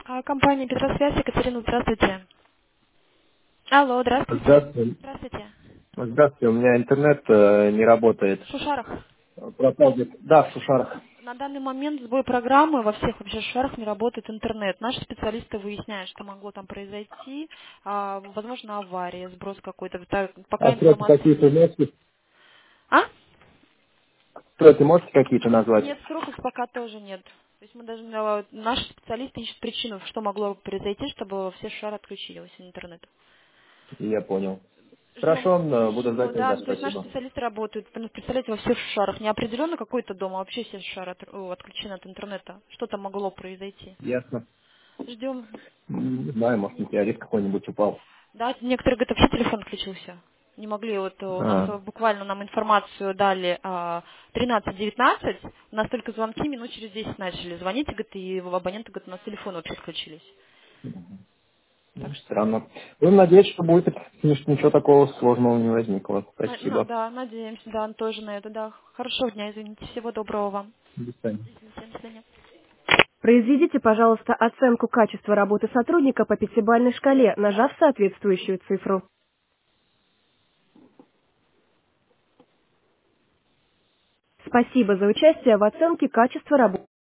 Компания Петросвязь, Екатерина, здравствуйте. Алло, здравствуйте. Здравствуйте. Здравствуйте. Здравствуйте. У меня интернет не работает. В Шушарах. Пропал где-то. Да, в Сушарах. На данный момент сбой программы, во всех вообще Шушарах не работает интернет. Наши специалисты выясняют, что могло там произойти. Возможно, авария, сброс какой-то. А Пока сроки информации какие-то нет. можете? А? Сроки можете какие-то назвать? Нет, сроков пока тоже нет. То есть мы даже, наши специалисты ищут причину, что могло произойти, чтобы все Шушары отключились от интернета. Я понял. Ждем, Хорошо, буду ждать да, тогда. то есть наши Спасибо. специалисты работают, представляете, во всех шарах. Не определенно какой-то дом, а вообще все шары отключены от интернета. Что-то могло произойти. Ясно. Ждем. Не знаю, может, метеорит какой-нибудь упал. Да, некоторые говорят, вообще телефон отключился. Не могли, вот у нас А, буквально нам информацию дали 13:19, у нас только звонки минут через 10 начали звонить, и, говорит, и абоненты, говорит, у нас телефоны вообще отключились. Так что, странно. Будем надеяться, что будет, что ничего такого сложного не возникло. Спасибо. да, надеемся, да, тоже на это, да. Хорошего дня, извините, всего доброго вам. До свидания. Извините, до свидания. Произведите, пожалуйста, оценку качества работы сотрудника по пятибалльной шкале, нажав соответствующую цифру. Спасибо за участие в оценке качества работы.